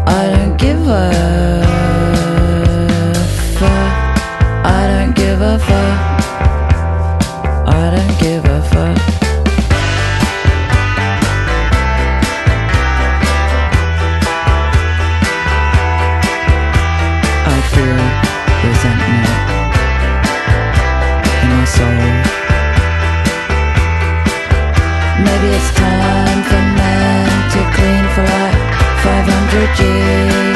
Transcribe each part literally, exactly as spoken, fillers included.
I don't give a fuck. I don't give a fuck. I don't give a fuck. I feel resentment in my soul. Maybe it's time for men to clean for like five hundred years.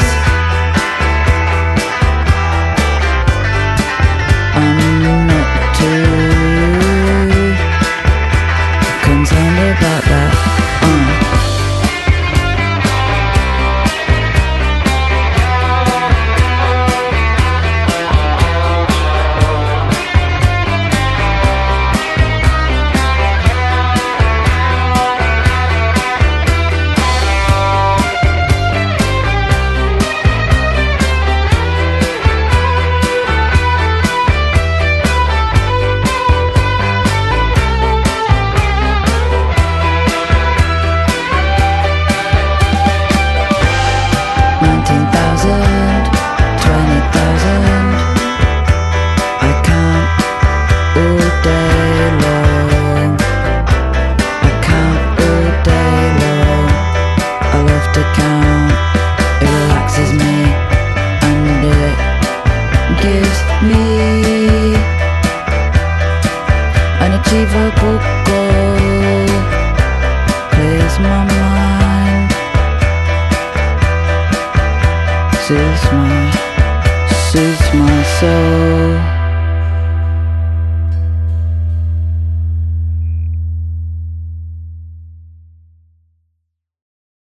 I'm not too concerned about that. uh. nineteen thousand, twenty thousand. I count all day long. I count all day long. I love to count. It relaxes me and it gives me an achievable goal. Clears my mind. This is my